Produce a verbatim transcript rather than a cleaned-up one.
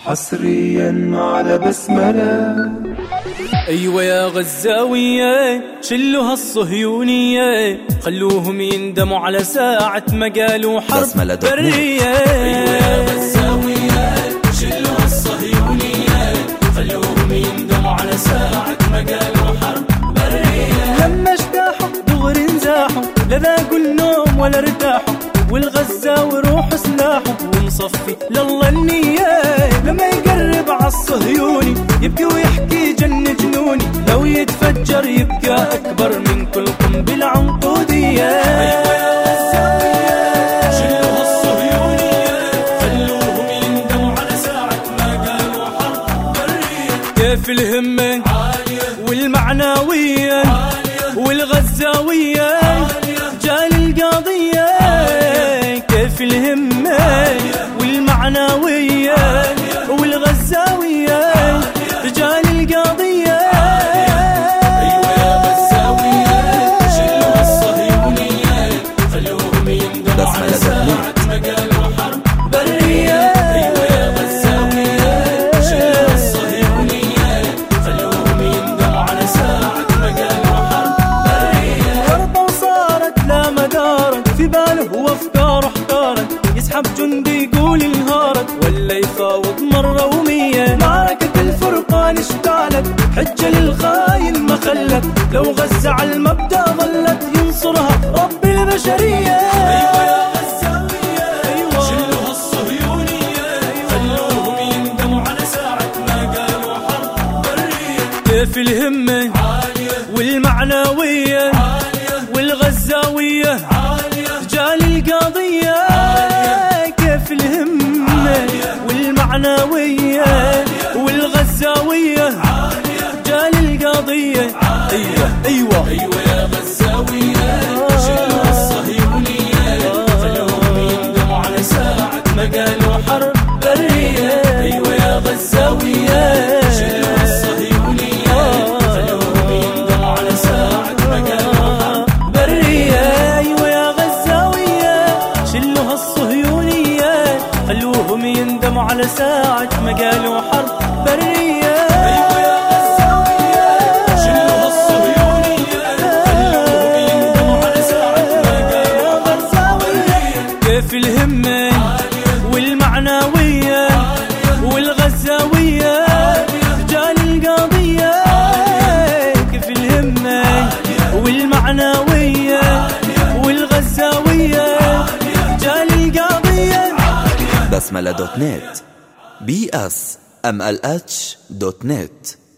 حصريا على بسملة. أيوة يا غزاوية شلوا هالصهيونية، خلوهم يندموا على ساعة ما قالوا حرب برية. أيوة يا غزاوية شلوا هالصهيونية، خلوهم يندموا على ساعة ما قالوا حرب برية. لما اشتاحوا دغري انزاحوا، لا ذاقوا النوم ولا ارتاحوا، والغزاوي روحوا سلاحوا ومصفي لله النية. لما يقرب عالصهيوني يبكي ويحكي جن جنوني، لو يتفجر يبقى أكبر من كل قنبلة عنقودية. أيوة يا غزاوية شلوا هالصهيونية، خلوهم يندموا على ساعة ما قالوا حرب برية. كيف الهمة عالية والمعنوية عالية والغزاوية عالية رجال القضية. كيف الهمة والمعنوية والغزاوية رجال القضية. أيوة يا غزاوية شلوا هالصهيونية، خلوهم يندموا على ساعة ما قالوا حرب برية. أيوة يا غزاوية شلوا هالصهيونية، خلوهم يندموا على ساعة ما قالوا حرب برية. ورطة وصارت لا مدارت في باله وافكاره احتارت، يسحب جندي يقول انهارت ولا يفاوض مرة ومية. معركة الفرقان اشتعلت حجة للخاين ما خلت، لو غزة على المبدأ ظلت ينصرها رب البشرية. أيوة يا غزاوية أيوة شلوا هالصهيونية، خلوهم يندموا على ساعة ما قالوا حرب برية. كيف الهمة عالية والمعنوية عالية والغزاوية عالية رجال القضية. كيف الهمة والمعنوية والغزاوية رجال القضية. أيوة أيوة أيوة يا غزاوية شلوا هالصهيونية، خلوهم يندموا على ساعة ما قالوا حرب برية. أيوة يا غزاوية شلوا هالصهيونية، خلوهم يندموا على ساعة ما قالوا حرب برية. أيوة يا غزاوية شلوا هالصهيونية، خلوهم يندموا على ساعة ما قالوا حرب برية. أيوة يا غزاوية شلوا هالصهيونية، خلوهم يندموا على ساعة ما قالوا حرب برية. كيف الهمة والمعنوية والغزاوية رجال القضية. كيف الهمة والمعنوية والغزاوية رجال القضية. بسملة دوت نت بي اس ام ال اتش دوت نت